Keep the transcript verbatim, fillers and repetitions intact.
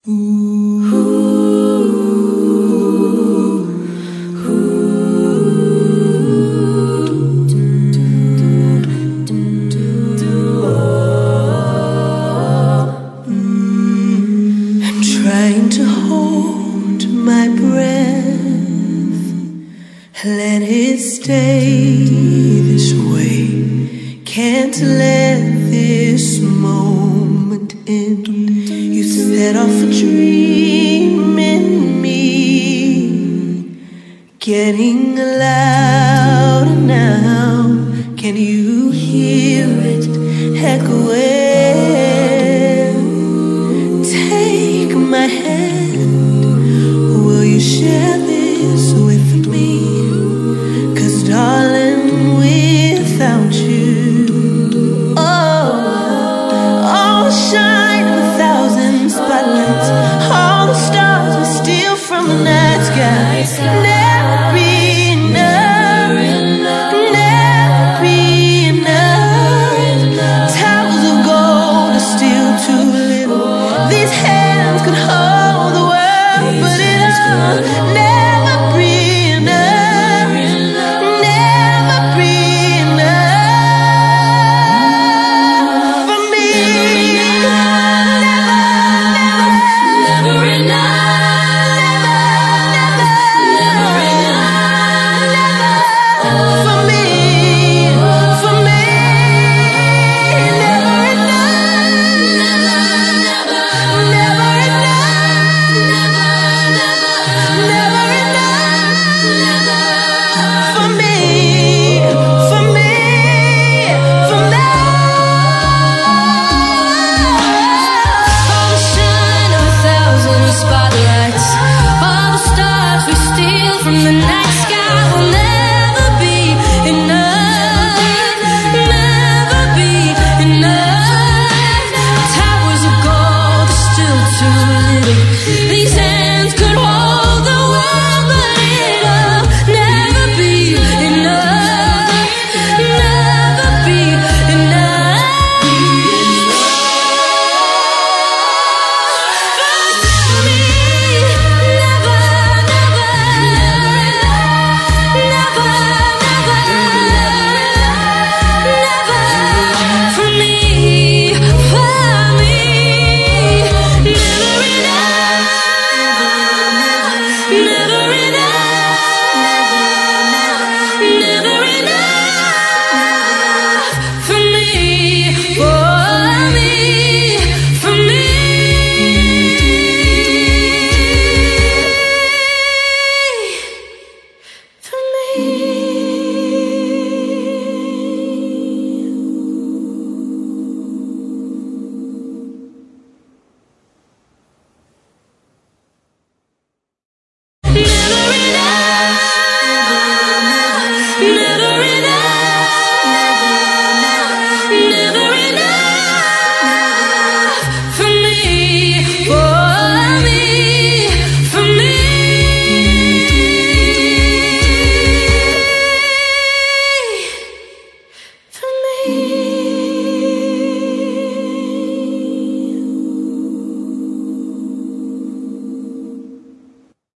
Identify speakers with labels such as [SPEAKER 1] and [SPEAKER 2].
[SPEAKER 1] Trying to hold my breath, let it stay this way. Can't let this moment end. You set off a dream in me, getting louder now. Can you hear it echoing? My hand, will you share this with me? 'Cause darling, without you, oh, I'll shine a thousand spotlights. All the stars we steal from the night sky. Never be enough, never be enough. Towers of gold are still too little. These hands could hold the world, but it'll never be enough, never be enough for me. Never, never, never enough, never, never, never enough for me, for me. Never enough, never, never enough for me, for me, for me. I'll shine a thousand spotlights. All the stars we steal from the night sky will never be enough, never be enough. Towers of gold are still too little. These